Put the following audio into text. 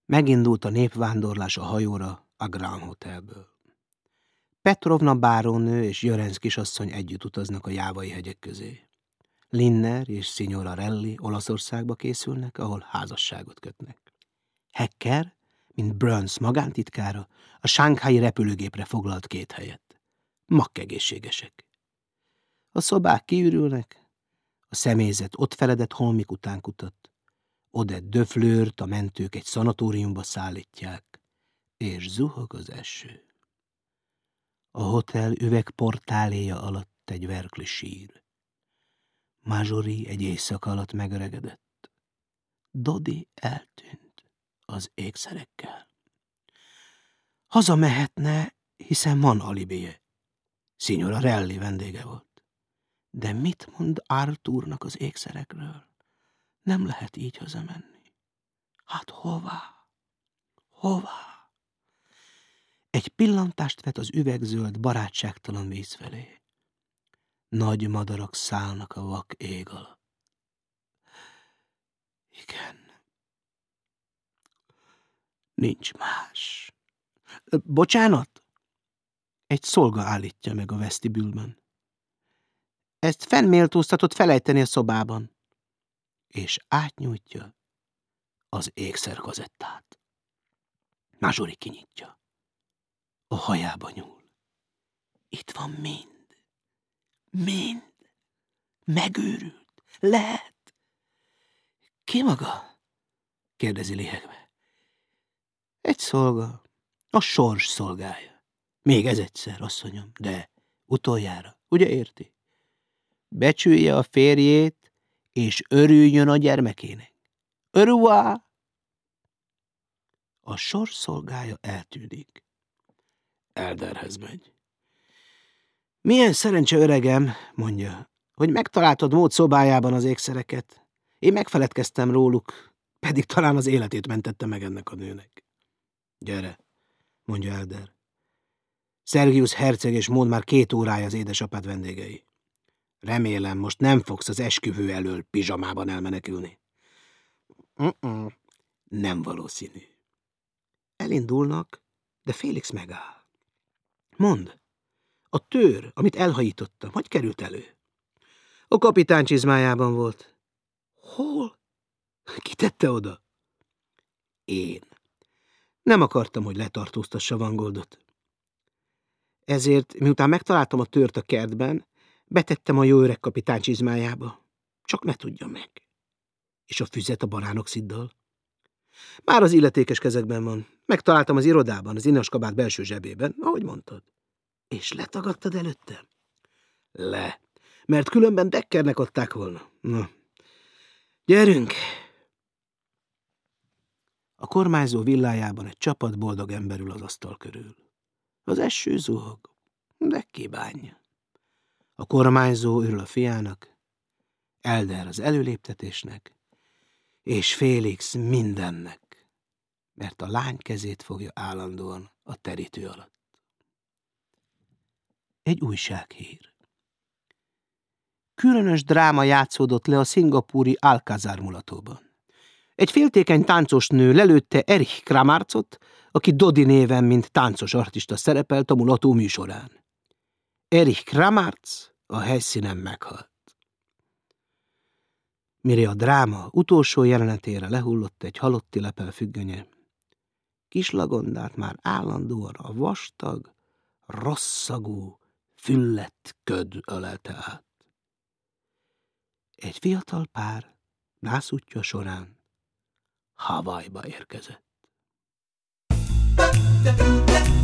Megindult a népvándorlás a hajóra a Grand Hotelből. Petrovna bárónő és Jörenc kisasszony együtt utaznak a Jávai hegyek közé. Linner és Signora Relli Olaszországba készülnek, ahol házasságot kötnek. Hecker, mint Burns magántitkára, a shanghai repülőgépre foglalt 2 helyet. Makkegészségesek. A szobák kiürülnek, a személyzet ott feledett holmik után kutat. Odette de Fleur-t a mentők egy szanatóriumba szállítják, és zuhog az eső. A hotel üvegportáléja alatt egy verkli sír. Marjorie egy éjszaka alatt megöregedett. Dodi eltűnt az ékszerekkel. Hazamehetne, hiszen van alibije. Signora Relli vendége volt. De mit mond Arthurnak az ékszerekről? Nem lehet így hazamenni. Hát hová? Hová? Egy pillantást vet az üvegzöld, barátságtalan víz felé. Nagy madarak szállnak a vak ég alatt. Igen. Nincs más. Bocsánat? Egy szolga állítja meg a vesztibülben. Ezt fennméltóztatott felejteni a szobában. És átnyújtja az ékszerkazettát. Marjorie kinyitja. A hajába nyúl. Itt van mind. Mind. Megőrült. Lehet. Ki maga? Kérdezi lihegve. Egy szolga. A sors szolgája. Még ez egyszer, asszonyom, de utoljára. Ugye érti? Becsülje a férjét, és örüljön a gyermekének. Örülvá! A sors szolgája eltűnik. Elderhez megy. Milyen szerencse, öregem, mondja, hogy megtaláltad Mód szobájában az ékszereket. Én megfeledkeztem róluk, pedig talán az életét mentette meg ennek a nőnek. Gyere, mondja Elder. Sergius herceg és Maud már 2 órája az édesapád vendégei. Remélem, most nem fogsz az esküvő elől pizsamában elmenekülni. Nem valószínű. Elindulnak, de Félix megáll. Mondd, a tőr, amit elhajítottam, hogy került elő? A kapitány csizmájában volt. Hol? Ki tette oda? Én. Nem akartam, hogy letartóztassa Van Goldot. Ezért, miután megtaláltam a tőrt a kertben, betettem a jó öreg kapitány csizmájába. Csak ne tudja meg. És a füzet a baránoxiddal? Már az illetékes kezekben van. Megtaláltam az irodában, az inaskabát belső zsebében, ahogy mondtad. És letagadtad előttem? Le, mert különben Deckernek adták volna. Na, gyerünk! A kormányzó villájában egy csapat boldog ember ül az asztal körül. Az eső zuhog, de ki bánja. A kormányzó örül a fiának, Elder az előléptetésnek, és Félix mindennek, mert a lány kezét fogja állandóan a terítő alatt. Egy újsághír. Különös dráma játszódott le a szingapúri Alcázar mulatóban. Egy féltékeny táncos nő lelőtte Erich Kramarcot, aki Dodi néven, mint táncos artista szerepelt a mulató műsorán. Erich Kramarc a helyszínen meghalt. Mire a dráma utolsó jelenetére lehullott egy halotti lepel függönye, Kislagondát már állandóan a vastag, rosszagú, füllett köd ölelte át. Egy fiatal pár nászútja során Hawaii-ba érkezett.